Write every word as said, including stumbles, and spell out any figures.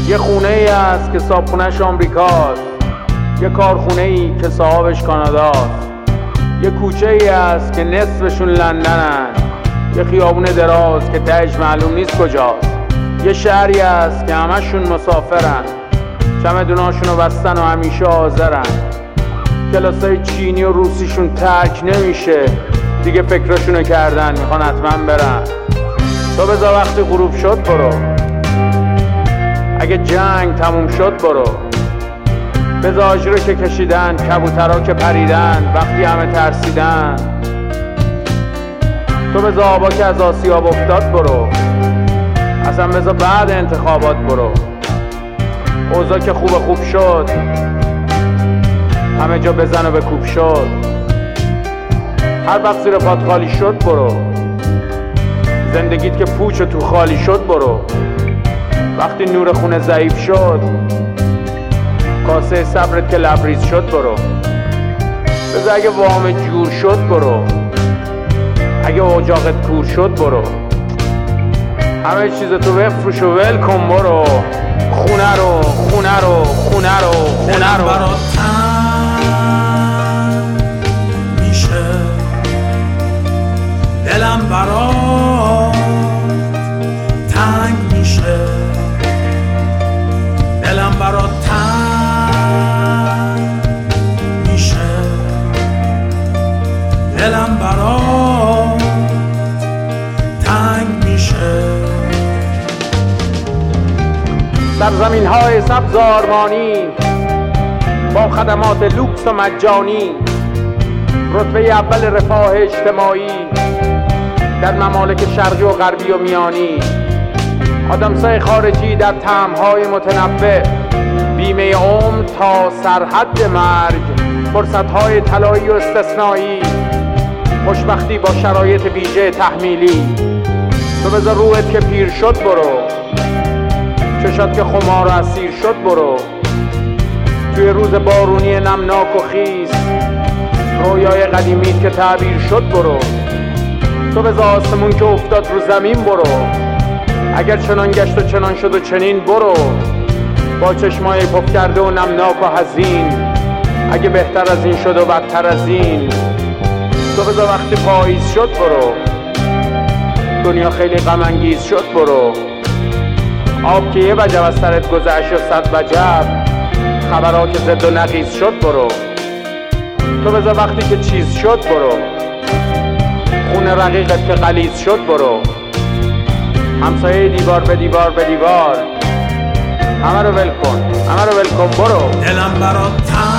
یه خونه ای هست که صابخونه‌ش آمریکاست، یه کارخونه ای که صاحبش کاناداست، یه کوچه ای هست که نصفشون لندنن، یه خیابون دراز که تهش معلوم نیست کجاست، یه شهری هست که همشون مسافرن، چمدوناشونو بستن و همیشه حاضرن، کلاسای چینی و روسیشون ترک نمیشه، دیگه فکرشونو کردن میخوان حتما برن. تو بذار وقتی غروب شد برو، اگه جنگ تموم شد برو، بذار آجرو که کشیدن، کبوترها که پریدن وقتی همه ترسیدن، تو بذار آبا که از آسیاب افتاد برو، اصلا بذار بعد انتخابات برو، اوضاع که خوب خوب شد همه جا بزن و بکوب شد، هر وقت زیر پات خالی شد برو، زندگیت که پوچ و تو خالی شد برو، وقتی نور خونه ضعیف شد کاسه صبرت که لبریز شد برو، بذار اگه وام جور شد برو، اگه اجاقت کور شد برو، همه چیز تو بفروش و ول کن برو، خونه رو خونه رو خونه رو خونه رو دلم برات تنگ میشه، دلم برات تنگ میشه، دلم برات تنگ میشه. سرزمین های سبز آرمانی با خدمات لوکس و مجانی، رتبه اول رفاه اجتماعی در ممالک شرقی و غربی و میانی، آدمسای خارجی در طعم‌های متنوع، بیمه عمر تا سرحد مرگ، فرصت‌های طلایی و استثنایی، خوشبختی با شرایط ویژه تحمیلی. تو بذار روحت که پیر شد برو، چشات که خمار و اسیر شد برو، توی روز بارونی نمناک و خیس رویای قدیمیت که تعبیر شد برو، تو بذار آسمون که افتاد رو زمین برو، اگر چنان گشت و چنان شد و چنین برو، با چشمای پف کرده و نمناک و حزین، اگه بهتر از این شد و بدتر از این، تو بذار وقتی پاییز شد برو، دنیا خیلی غم انگیز شد برو، آب که یه وجب از سرت گذشت و صد وجب، خبرها که زد و نقیز شد برو، تو بذار وقتی که چیز شد برو، خون رقیقت که غلیظ شد برو، همسایه دیوار به دیوار به دیوار، همه رو ول کن همه رو ول کن برو، دلم برات